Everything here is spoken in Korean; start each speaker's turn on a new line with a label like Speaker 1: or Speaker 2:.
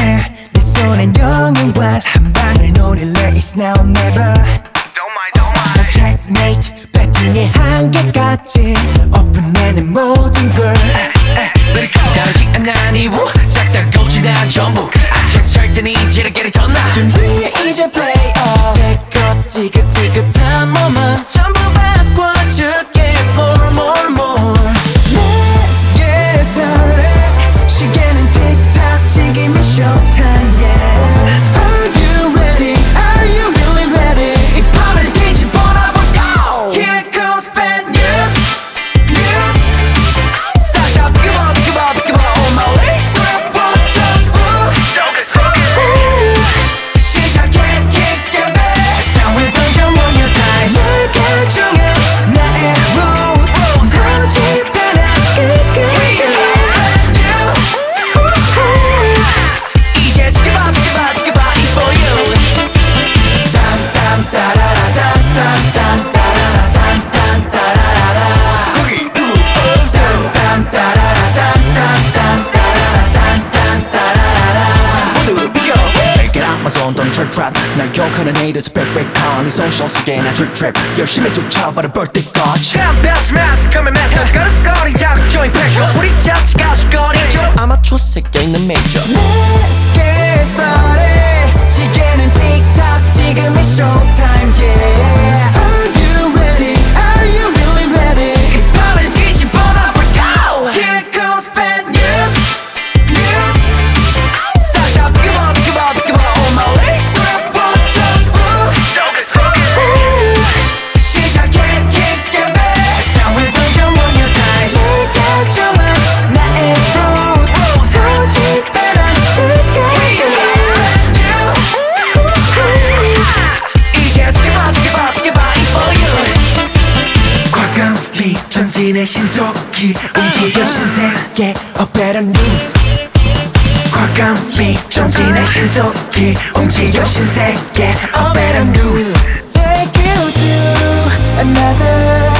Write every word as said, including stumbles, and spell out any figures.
Speaker 1: 해 내 손엔 영웅발 한 방을 노릴래 It's now or never
Speaker 2: Don't mind, don't mind.
Speaker 1: Checkmate 배팅의 한계까지 오픈해낸 모든 걸
Speaker 3: 다르지 않아 이후 싹 다 고치다 전부 악착 설때는 이제를 get it 졌나
Speaker 1: 준비해 이제 play off 제것 지긋지긋한 몸은 전부 바꿔줄게 More more more Let's get started 시계는 틱탁 지금이 showtime yeah Are you ready? Are you really ready? 이 판을 뒤집어 놔볼까 Here comes bad news news
Speaker 3: 싹 다 비켜봐 비켜봐 비켜봐 on my way
Speaker 1: 쇠포 전부
Speaker 2: So good, so good.
Speaker 1: 시작해 kiss get back 세상을 던져 one more time 널 결정해 나의 rules 고집하라 끝까지
Speaker 3: 이제 지켜봐 지켜봐 지켜봐 It's for you
Speaker 2: 거기 누구? 모두 비켜.
Speaker 4: Get out my zone, don't try trap 날 욕하는 haters back back on 이 social 속에 난줄 trap 열심히 쫓아봐라 birthday까지
Speaker 3: Come best master coming master 거릇거리 작조인 pressure 우리 자체가 수거리죠 아마추어 새겨 있는 major
Speaker 1: Let's get started 시계는 틱탁 지금이 showtime yeah Are you ready? Are you really ready?
Speaker 3: 이 판을 뒤집어 놔볼까
Speaker 1: Here comes bad news news
Speaker 3: 싹 다 비켜봐 비켜봐 비켜봐 on my way
Speaker 1: 쇠포 전부
Speaker 2: So good, so good.
Speaker 1: 시작해 kiss get back 세상을 던져 one more time 널 결정한 나의 rules 고집하라 끝까지
Speaker 3: 이제 지켜봐 지켜봐 지켜봐 It's for you
Speaker 1: 과감히 전진의 신속히 움직여 신세계 A better news 과감히 전진의 신속히 움직여 신세계 A better news Take you to another